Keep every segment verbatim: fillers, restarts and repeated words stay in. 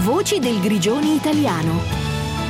Voci del Grigioni italiano.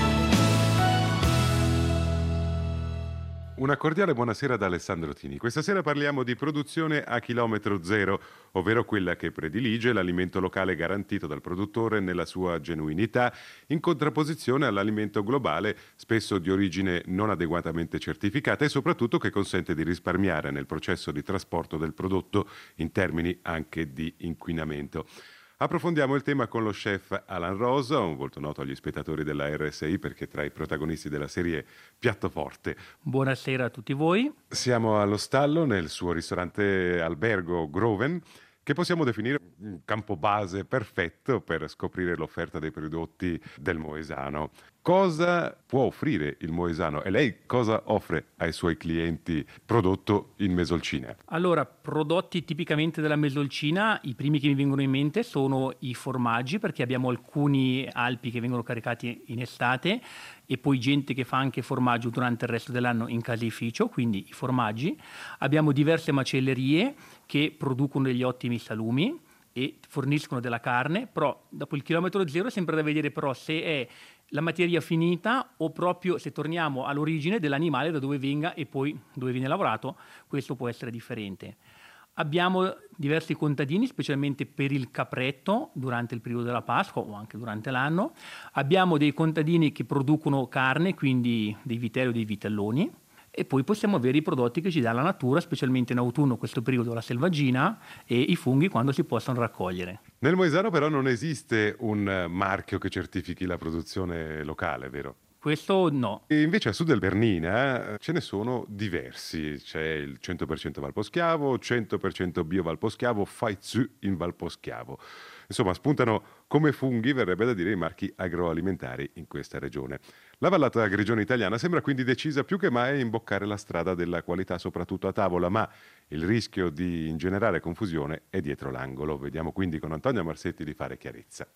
Una cordiale buonasera da Alessandro Tini. Questa sera parliamo di produzione a chilometro zero, ovvero quella che predilige l'alimento locale garantito dal produttore nella sua genuinità, in contrapposizione all'alimento globale, spesso di origine non adeguatamente certificata e soprattutto che consente di risparmiare nel processo di trasporto del prodotto in termini anche di inquinamento. Approfondiamo il tema con lo chef Alan Rosa, un volto noto agli spettatori della R S I perché tra i protagonisti della serie Piatto Forte. Buonasera a tutti voi. Siamo allo stallo nel suo ristorante albergo Groven, che possiamo definire un campo base perfetto per scoprire l'offerta dei prodotti del Moesano. Cosa può offrire il Moesano e lei cosa offre ai suoi clienti prodotto in Mesolcina? Allora, prodotti tipicamente della Mesolcina, i primi che mi vengono in mente sono i formaggi, perché abbiamo alcuni alpi che vengono caricati in estate e poi gente che fa anche formaggio durante il resto dell'anno in caseificio, quindi i formaggi. Abbiamo diverse macellerie che producono degli ottimi salumi e forniscono della carne, però dopo il chilometro zero è sempre da vedere però se è la materia finita o proprio se torniamo all'origine dell'animale, da dove venga e poi dove viene lavorato, questo può essere differente. Abbiamo diversi contadini, specialmente per il capretto durante il periodo della Pasqua o anche durante l'anno. Abbiamo dei contadini che producono carne, quindi dei vitelli o dei vitelloni. E poi possiamo avere i prodotti che ci dà la natura, specialmente in autunno, questo periodo, la selvaggina e i funghi quando si possono raccogliere. Nel Moesano però non esiste un marchio che certifichi la produzione locale, vero? Questo no. E invece a sud del Bernina ce ne sono diversi. C'è il cento per cento Valposchiavo, cento per cento bio Valposchiavo, Faizu in Valposchiavo. Insomma, spuntano come funghi, verrebbe da dire, i marchi agroalimentari in questa regione. La vallata grigione italiana sembra quindi decisa più che mai a imboccare la strada della qualità, soprattutto a tavola, ma il rischio di ingenerare confusione è dietro l'angolo. Vediamo quindi con Antonio Marsetti di fare chiarezza.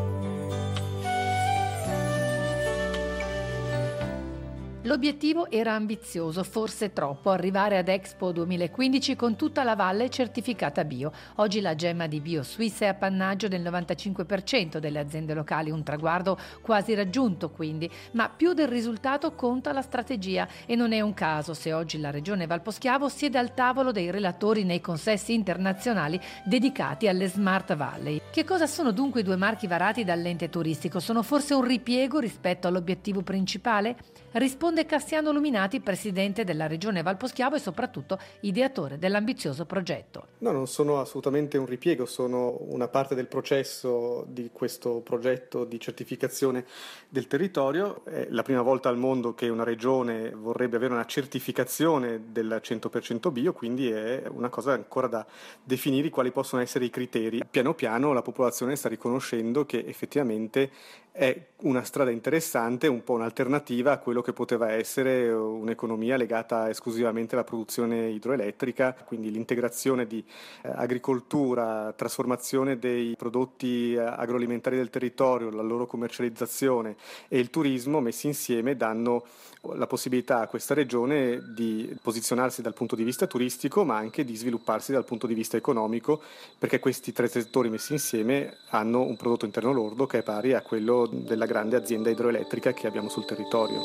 L'obiettivo era ambizioso, forse troppo, arrivare ad Expo duemilaquindici con tutta la valle certificata bio. Oggi la gemma di bio Suisse è appannaggio del novantacinque per cento delle aziende locali, un traguardo quasi raggiunto quindi, ma più del risultato conta la strategia e non è un caso se oggi la regione Valposchiavo siede al tavolo dei relatori nei consessi internazionali dedicati alle Smart Valley. Che cosa sono dunque i due marchi varati dall'ente turistico? Sono forse un ripiego rispetto all'obiettivo principale? Risponde Cassiano Luminati, presidente della regione Valposchiavo e soprattutto ideatore dell'ambizioso progetto. No, non sono assolutamente un ripiego, sono una parte del processo di questo progetto di certificazione del territorio. È la prima volta al mondo che una regione vorrebbe avere una certificazione del cento per cento bio, quindi è una cosa ancora da definire quali possono essere i criteri. Piano piano la popolazione sta riconoscendo che effettivamente è una strada interessante, un po' un'alternativa a quello che poteva essere un'economia legata esclusivamente alla produzione idroelettrica, quindi l'integrazione di eh, agricoltura, trasformazione dei prodotti agroalimentari del territorio, la loro commercializzazione e il turismo messi insieme danno la possibilità a questa regione di posizionarsi dal punto di vista turistico ma anche di svilupparsi dal punto di vista economico, perché questi tre settori messi insieme hanno un prodotto interno lordo che è pari a quello della grande azienda idroelettrica che abbiamo sul territorio.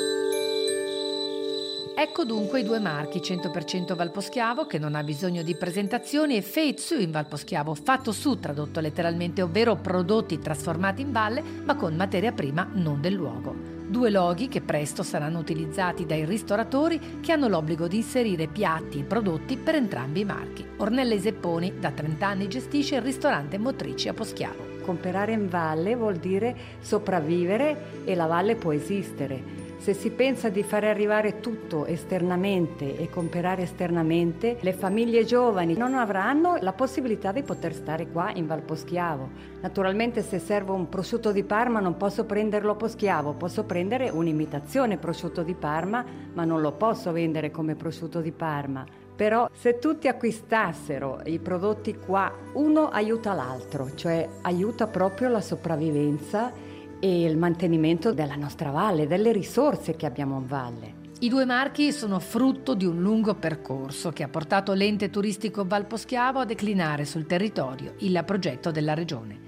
Ecco dunque i due marchi, cento per cento Valposchiavo, che non ha bisogno di presentazioni, e Feit Su in Valposchiavo, fatto su, tradotto letteralmente, ovvero prodotti trasformati in valle, ma con materia prima non del luogo. Due loghi che presto saranno utilizzati dai ristoratori che hanno l'obbligo di inserire piatti e prodotti per entrambi i marchi. Ornella Isepponi da trenta anni gestisce il ristorante Motrici a Poschiavo. Comprare in valle vuol dire sopravvivere e la valle può esistere. Se si pensa di fare arrivare tutto esternamente e comprare esternamente, le famiglie giovani non avranno la possibilità di poter stare qua in Valposchiavo. Naturalmente se serve un prosciutto di Parma non posso prenderlo a Poschiavo, posso prendere un'imitazione prosciutto di Parma, ma non lo posso vendere come prosciutto di Parma. Però se tutti acquistassero i prodotti qua, uno aiuta l'altro, cioè aiuta proprio la sopravvivenza e il mantenimento della nostra valle, delle risorse che abbiamo in valle. I due marchi sono frutto di un lungo percorso che ha portato l'ente turistico Valposchiavo a declinare sul territorio il progetto della regione.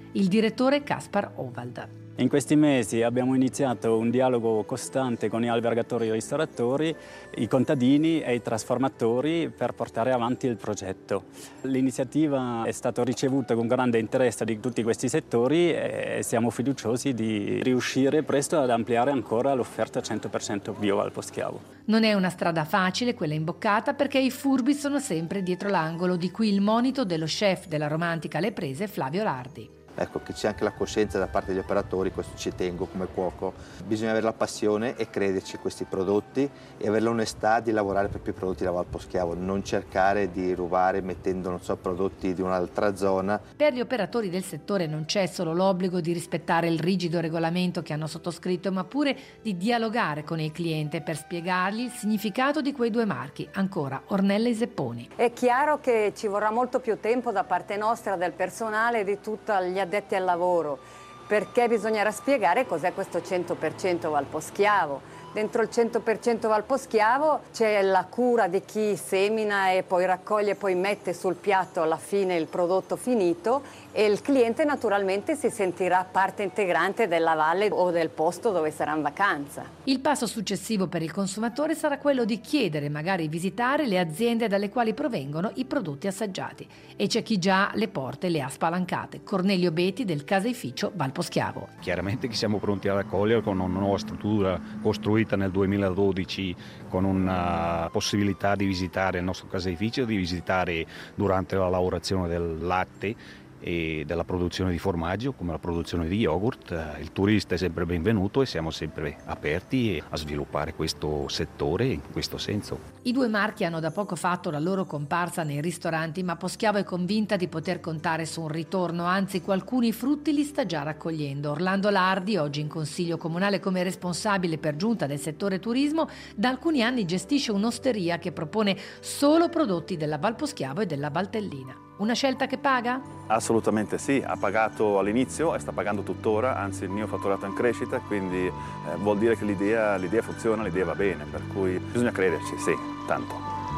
Il direttore Kaspar Ovald. In questi mesi abbiamo iniziato un dialogo costante con gli albergatori e i ristoratori, i contadini e i trasformatori per portare avanti il progetto. L'iniziativa è stata ricevuta con grande interesse di tutti questi settori e siamo fiduciosi di riuscire presto ad ampliare ancora l'offerta cento per cento bio Valposchiavo. Non è una strada facile quella imboccata, perché i furbi sono sempre dietro l'angolo, di qui il monito dello chef della Romantica alle Prese, Flavio Lardi. Ecco, che c'è anche la coscienza da parte degli operatori, questo ci tengo come cuoco. Bisogna avere la passione e crederci in questi prodotti e avere l'onestà di lavorare per più prodotti da Valposchiavo, non cercare di rubare mettendo, non so, prodotti di un'altra zona. Per gli operatori del settore non c'è solo l'obbligo di rispettare il rigido regolamento che hanno sottoscritto, ma pure di dialogare con il cliente per spiegargli il significato di quei due marchi. Ancora, Ornella Isepponi. È chiaro che ci vorrà molto più tempo da parte nostra, del personale e di tutti gli addetti al lavoro, perché bisognerà spiegare cos'è questo cento per cento Valposchiavo. Dentro il cento per cento Valposchiavo c'è la cura di chi semina e poi raccoglie e poi mette sul piatto alla fine il prodotto finito, e il cliente naturalmente si sentirà parte integrante della valle o del posto dove sarà in vacanza. Il passo successivo per il consumatore sarà quello di chiedere, magari visitare le aziende dalle quali provengono i prodotti assaggiati, e c'è chi già le porte le ha spalancate. Cornelio Beti del caseificio Valposchiavo. Chiaramente che siamo pronti a raccogliere con una nuova struttura costruita nel duemiladodici, con una possibilità di visitare il nostro caseificio, di visitare durante la lavorazione del latte e della produzione di formaggio, come la produzione di yogurt. Il turista è sempre benvenuto e siamo sempre aperti a sviluppare questo settore in questo senso. I due marchi hanno da poco fatto la loro comparsa nei ristoranti, ma Poschiavo è convinta di poter contare su un ritorno, anzi alcuni frutti li sta già raccogliendo. Orlando Lardi, oggi in Consiglio Comunale come responsabile per giunta del settore turismo, da alcuni anni gestisce un'osteria che propone solo prodotti della Valposchiavo e della Valtellina. Una scelta che paga? Assolutamente sì, ha pagato all'inizio e sta pagando tuttora, anzi il mio fatturato è in crescita, quindi eh, vuol dire che l'idea, l'idea funziona, l'idea va bene, per cui bisogna crederci, sì, tanto.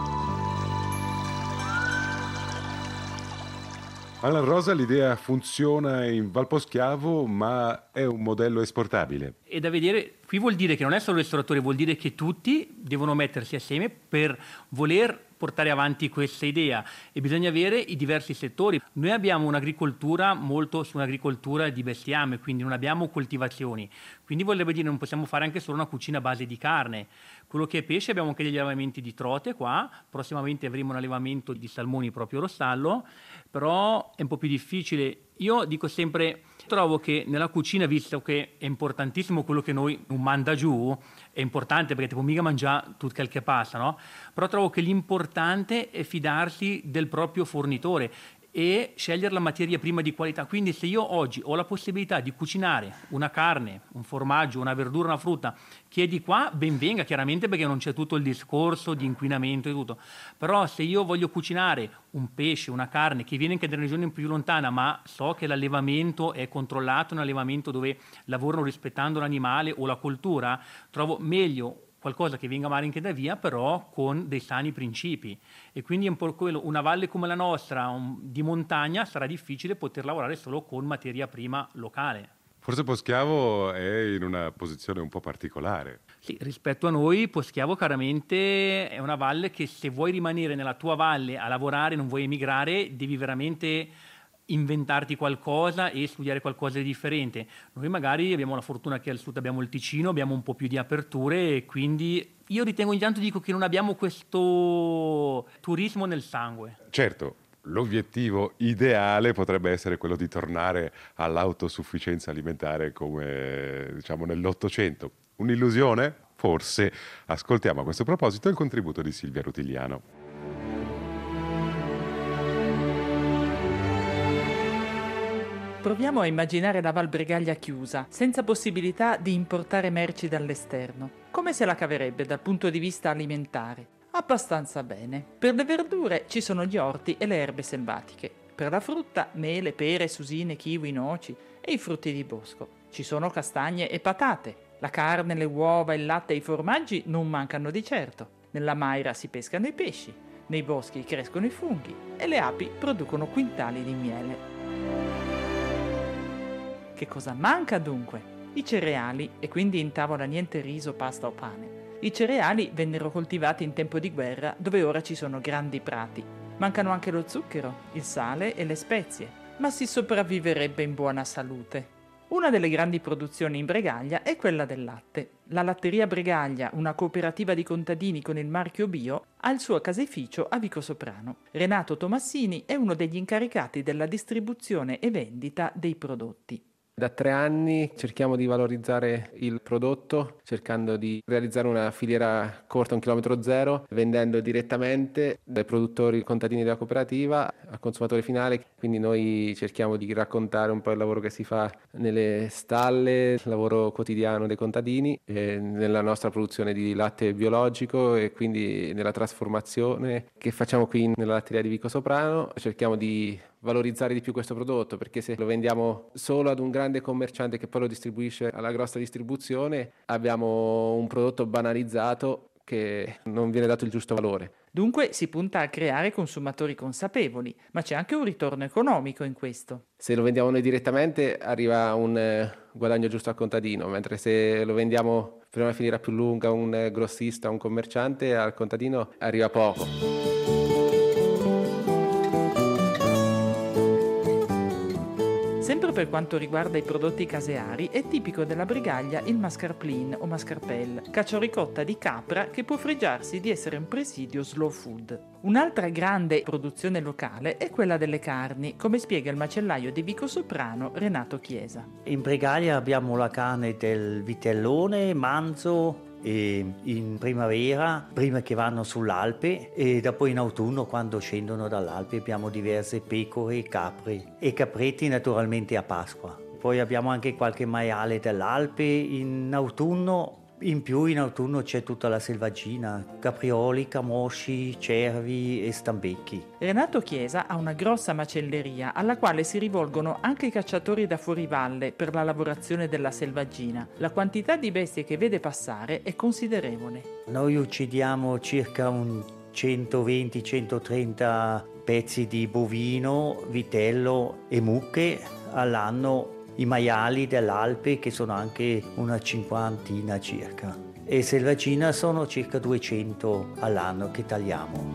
Alla Rosa, l'idea funziona in Valposchiavo, ma è un modello esportabile. È da vedere, qui vuol dire che non è solo il ristoratore, vuol dire che tutti devono mettersi assieme per voler portare avanti questa idea, e bisogna avere i diversi settori. Noi abbiamo un'agricoltura molto su un'agricoltura di bestiame, quindi non abbiamo coltivazioni, quindi vorrebbe dire non possiamo fare anche solo una cucina a base di carne. Quello che è pesce abbiamo anche degli allevamenti di trote qua, prossimamente avremo un allevamento di salmoni proprio Rostallo, però è un po' più difficile. Io dico sempre, trovo che nella cucina, visto che è importantissimo quello che noi non manda giù, è importante perché tipo mica mangiare tutto quel che passa, no? Però trovo che l'importante è fidarsi del proprio fornitore e scegliere la materia prima di qualità. Quindi se io oggi ho la possibilità di cucinare una carne, un formaggio, una verdura, una frutta che è di qua, ben venga, chiaramente, perché non c'è tutto il discorso di inquinamento e tutto. Però se io voglio cucinare un pesce, una carne che viene anche da una regione più lontana, ma so che l'allevamento è controllato, un allevamento dove lavorano rispettando l'animale o la coltura, trovo meglio qualcosa che venga male anche da via, però con dei sani principi. E quindi è un po' quello, una valle come la nostra, un, di montagna, sarà difficile poter lavorare solo con materia prima locale. Forse Poschiavo è in una posizione un po' particolare. Sì, rispetto a noi, Poschiavo chiaramente è una valle che, se vuoi rimanere nella tua valle a lavorare, non vuoi emigrare, devi veramente inventarti qualcosa e studiare qualcosa di differente. Noi magari abbiamo la fortuna che al sud abbiamo il Ticino, abbiamo un po' più di aperture, e quindi io ritengo, intanto dico che non abbiamo questo turismo nel sangue. Certo, l'obiettivo ideale potrebbe essere quello di tornare all'autosufficienza alimentare come, diciamo, nell'Ottocento. Un'illusione? Forse. Ascoltiamo a questo proposito il contributo di Silvia Rutigliano. Proviamo a immaginare la Val Bregaglia chiusa, senza possibilità di importare merci dall'esterno. Come se la caverebbe dal punto di vista alimentare? Abbastanza bene. Per le verdure ci sono gli orti e le erbe selvatiche. Per la frutta, mele, pere, susine, kiwi, noci e i frutti di bosco. Ci sono castagne e patate. La carne, le uova, il latte e i formaggi non mancano di certo. Nella Maira si pescano i pesci, nei boschi crescono i funghi e le api producono quintali di miele. Che cosa manca dunque? I cereali, e quindi in tavola niente riso, pasta o pane. I cereali vennero coltivati in tempo di guerra, dove ora ci sono grandi prati. Mancano anche lo zucchero, il sale e le spezie, ma si sopravviverebbe in buona salute. Una delle grandi produzioni in Bregaglia è quella del latte. La Latteria Bregaglia, una cooperativa di contadini con il marchio Bio, ha il suo caseificio a Vicosoprano. Renato Tomassini è uno degli incaricati della distribuzione e vendita dei prodotti. Da tre anni cerchiamo di valorizzare il prodotto, cercando di realizzare una filiera corta, un chilometro zero, vendendo direttamente dai produttori contadini della cooperativa al consumatore finale. Quindi noi cerchiamo di raccontare un po' il lavoro che si fa nelle stalle, il lavoro quotidiano dei contadini, e nella nostra produzione di latte biologico e quindi nella trasformazione che facciamo qui nella latteria di Vicosoprano. Cerchiamo di valorizzare di più questo prodotto, perché se lo vendiamo solo ad un grande commerciante che poi lo distribuisce alla grossa distribuzione, abbiamo un prodotto banalizzato che non viene dato il giusto valore. Dunque si punta a creare consumatori consapevoli, ma c'è anche un ritorno economico in questo. Se lo vendiamo noi direttamente arriva un eh, guadagno giusto al contadino, mentre se lo vendiamo per una filiera più lunga, un eh, grossista, un commerciante, al contadino arriva poco. Sempre per quanto riguarda i prodotti caseari, è tipico della Bregaglia il mascarpone o mascarpelle, cacioricotta di capra che può fregiarsi di essere un presidio slow food. Un'altra grande produzione locale è quella delle carni, come spiega il macellaio di Vicosoprano Renato Chiesa. In Bregaglia abbiamo la carne del vitellone, manzo, e in primavera, prima che vanno sull'Alpe, e dopo in autunno quando scendono dall'Alpe abbiamo diverse pecore e capre e capretti naturalmente a Pasqua. Poi abbiamo anche qualche maiale dell'Alpe in autunno. In più in autunno c'è tutta la selvaggina, caprioli, camosci, cervi e stambecchi. Renato Chiesa ha una grossa macelleria alla quale si rivolgono anche i cacciatori da fuorivalle per la lavorazione della selvaggina. La quantità di bestie che vede passare è considerevole. Noi uccidiamo circa un centoventi centotrenta pezzi di bovino, vitello e mucche all'anno. I maiali dell'Alpe che sono anche una cinquantina circa e selvaggina sono circa duecento all'anno che tagliamo.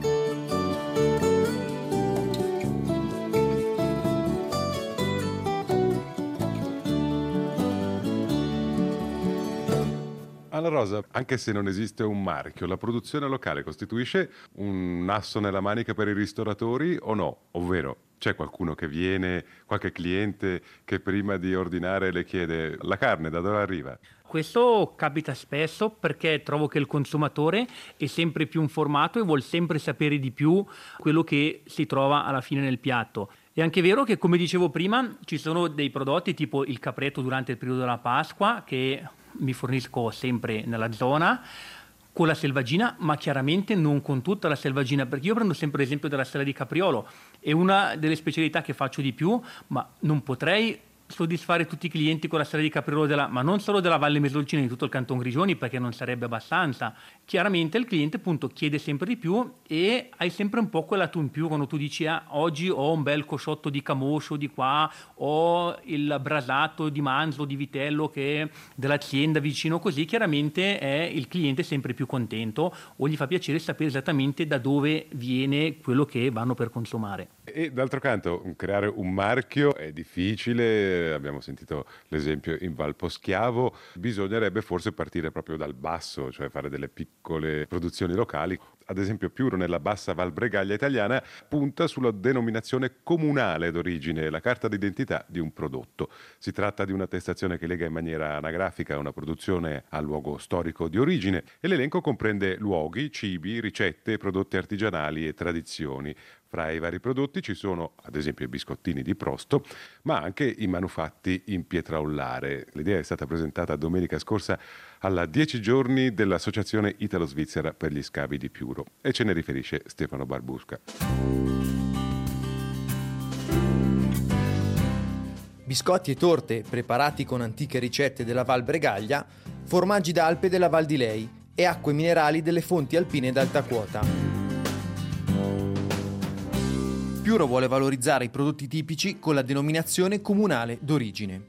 Alla Rosa, anche se non esiste un marchio, la produzione locale costituisce un asso nella manica per i ristoratori o no? Ovvero, c'è qualcuno che viene, qualche cliente che prima di ordinare le chiede la carne da dove arriva? Questo capita spesso perché trovo che il consumatore è sempre più informato e vuol sempre sapere di più quello che si trova alla fine nel piatto. È anche vero che, come dicevo prima, ci sono dei prodotti tipo il capretto durante il periodo della Pasqua che mi fornisco sempre nella zona con la selvaggina, ma chiaramente non con tutta la selvaggina, perché io prendo sempre l'esempio della stella di capriolo, è una delle specialità che faccio di più, ma non potrei soddisfare tutti i clienti con la stella di capriolo della, ma non solo della Valle Mesolcina, di tutto il Canton Grigioni, perché non sarebbe abbastanza. Chiaramente il cliente appunto chiede sempre di più e hai sempre un po' quella tu in più quando tu dici ah, oggi ho un bel cosciotto di camoscio di qua, ho il brasato di manzo, di vitello che dell'azienda vicino, così chiaramente è il cliente sempre più contento o gli fa piacere sapere esattamente da dove viene quello che vanno per consumare. E d'altro canto creare un marchio è difficile. Abbiamo sentito l'esempio in Val Poschiavo, bisognerebbe forse partire proprio dal basso, cioè fare delle piccole produzioni locali. Ad esempio Piuro, nella bassa Val Bregaglia italiana, punta sulla denominazione comunale d'origine, la carta d'identità di un prodotto. Si tratta di un'attestazione che lega in maniera anagrafica una produzione al luogo storico di origine e l'elenco comprende luoghi, cibi, ricette, prodotti artigianali e tradizioni. Fra i vari prodotti ci sono, ad esempio, i biscottini di Prosto, ma anche i manufatti in pietra ollare. L'idea è stata presentata domenica scorsa alla dieci giorni dell'Associazione Italo-Svizzera per gli scavi di Piuro e ce ne riferisce Stefano Barbusca. Biscotti e torte preparati con antiche ricette della Val Bregaglia, formaggi d'Alpe della Val di Lei e acque minerali delle fonti alpine d'alta quota. Piuro vuole valorizzare i prodotti tipici con la denominazione comunale d'origine.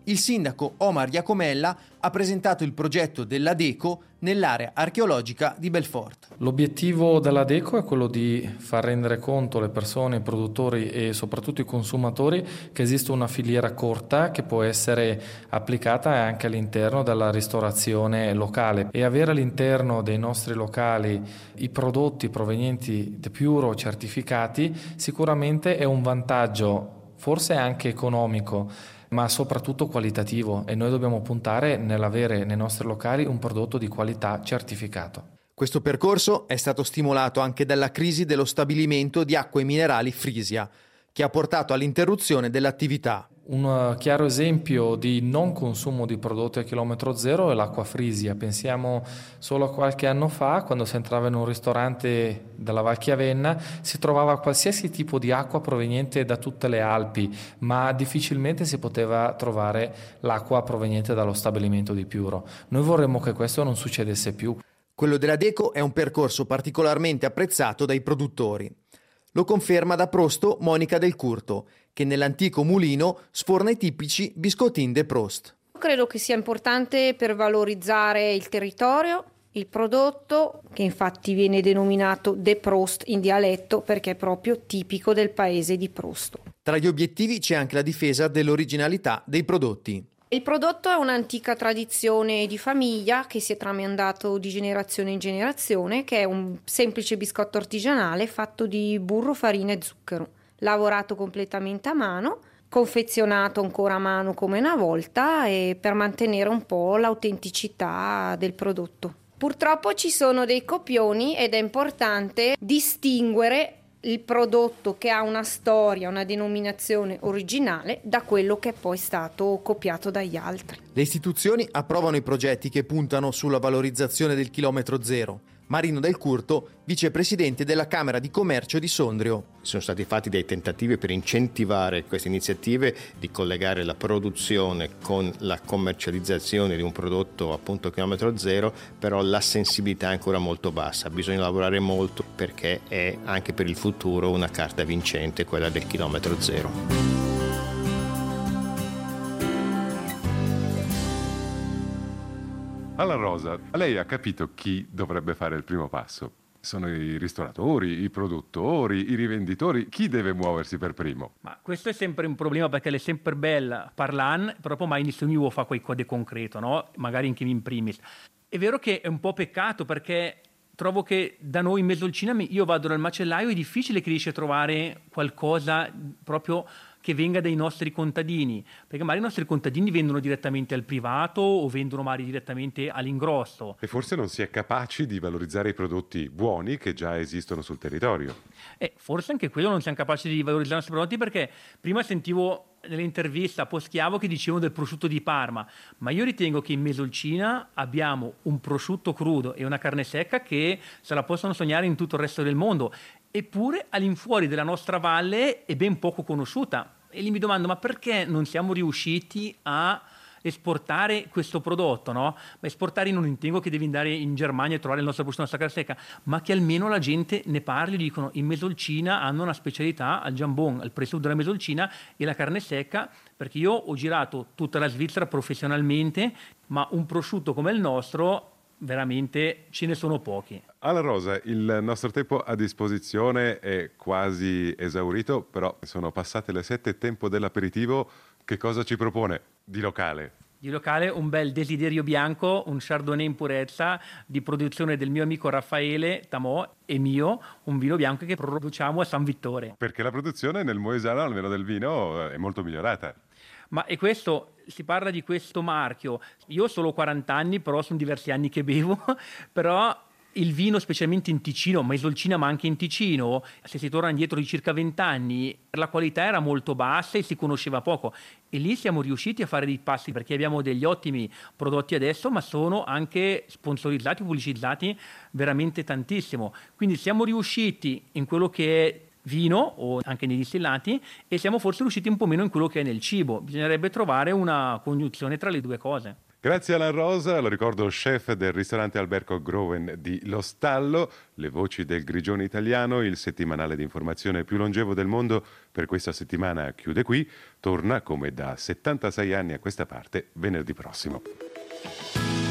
il sindaco Omar Iacomella ha presentato il progetto dell'Adeco nell'area archeologica di Belfort. L'obiettivo dell'Adeco è quello di far rendere conto alle persone, ai produttori e soprattutto ai consumatori che esiste una filiera corta che può essere applicata anche all'interno della ristorazione locale, e avere all'interno dei nostri locali i prodotti provenienti da Piuro certificati sicuramente è un vantaggio, forse anche economico, ma soprattutto qualitativo, e noi dobbiamo puntare nell'avere nei nostri locali un prodotto di qualità certificato. Questo percorso è stato stimolato anche dalla crisi dello stabilimento di acque minerali Frisia, che ha portato all'interruzione dell'attività. Un chiaro esempio di non consumo di prodotti a chilometro zero è l'acqua Frisia. Pensiamo solo a qualche anno fa, quando si entrava in un ristorante della Val Chiavenna, si trovava qualsiasi tipo di acqua proveniente da tutte le Alpi, ma difficilmente si poteva trovare l'acqua proveniente dallo stabilimento di Piuro. Noi vorremmo che questo non succedesse più. Quello dell'Adeco è un percorso particolarmente apprezzato dai produttori. Lo conferma da Prosto Monica Del Curto, che nell'antico mulino sforna i tipici biscottin de Prost. Credo che sia importante per valorizzare il territorio, il prodotto, che infatti viene denominato de Prost in dialetto perché è proprio tipico del paese di Prosto. Tra gli obiettivi c'è anche la difesa dell'originalità dei prodotti. Il prodotto è un'antica tradizione di famiglia che si è tramandato di generazione in generazione, che è un semplice biscotto artigianale fatto di burro, farina e zucchero, lavorato completamente a mano, confezionato ancora a mano come una volta, e per mantenere un po' l'autenticità del prodotto. Purtroppo ci sono dei copioni ed è importante distinguere il prodotto che ha una storia, una denominazione originale da quello che è poi stato copiato dagli altri. Le istituzioni approvano i progetti che puntano sulla valorizzazione del chilometro zero. Marino Del Curto, vicepresidente della Camera di Commercio di Sondrio. Sono stati fatti dei tentativi per incentivare queste iniziative di collegare la produzione con la commercializzazione di un prodotto appunto chilometro zero, però la sensibilità è ancora molto bassa. Bisogna lavorare molto perché è anche per il futuro una carta vincente quella del chilometro zero. Alla Rosa, lei ha capito chi dovrebbe fare il primo passo? Sono i ristoratori, i produttori, i rivenditori. Chi deve muoversi per primo? Ma questo è sempre un problema, perché è sempre bella parlare, però poi mai nessuno fa qualcosa di concreto, no? Magari anche in primis. È vero che è un po' peccato, perché trovo che da noi in Mesolcina, io vado dal macellaio, è difficile che riesci a trovare qualcosa proprio che venga dai nostri contadini, perché magari i nostri contadini vendono direttamente al privato o vendono magari direttamente all'ingrosso. E forse non si è capaci di valorizzare i prodotti buoni che già esistono sul territorio. E forse anche quello non siamo capaci di valorizzare i nostri prodotti, perché prima sentivo nell'intervista a Poschiavo che dicevano del prosciutto di Parma, ma io ritengo che in Mesolcina abbiamo un prosciutto crudo e una carne secca che se la possono sognare in tutto il resto del mondo, eppure all'infuori della nostra valle è ben poco conosciuta. E lì mi domando, ma perché non siamo riusciti a esportare questo prodotto, no? Ma esportare non intendo che devi andare in Germania e trovare il nostro prosciutto, la nostra carne secca, ma che almeno la gente ne parli, dicono in Mesolcina hanno una specialità al jambon, al prosciutto della Mesolcina e la carne secca, perché io ho girato tutta la Svizzera professionalmente, ma un prosciutto come il nostro veramente ce ne sono pochi. Alla Rosa, il nostro tempo a disposizione è quasi esaurito, però sono passate le sette, tempo dell'aperitivo. Che cosa ci propone di locale? Di locale un bel Desiderio Bianco, un Chardonnay in purezza di produzione del mio amico Raffaele Tamò e mio, un vino bianco che produciamo a San Vittore. Perché la produzione nel Moesano, almeno del vino, è molto migliorata. Ma e questo, si parla di questo marchio, io ho solo quaranta anni, però sono diversi anni che bevo, però il vino, specialmente in Ticino, Mesolcina ma anche in Ticino, se si torna indietro di circa venti anni, la qualità era molto bassa e si conosceva poco. E lì siamo riusciti a fare dei passi, perché abbiamo degli ottimi prodotti adesso, ma sono anche sponsorizzati, pubblicizzati veramente tantissimo. Quindi siamo riusciti in quello che è vino o anche nei distillati, e siamo forse riusciti un po' meno in quello che è nel cibo. Bisognerebbe trovare una congiunzione tra le due cose. Grazie a Alan Rosa, lo ricordo chef del ristorante Alberco Groven di Lo Stallo, le voci del Grigione Italiano, il settimanale di informazione più longevo del mondo per questa settimana chiude qui, torna come da settantasei anni a questa parte venerdì prossimo.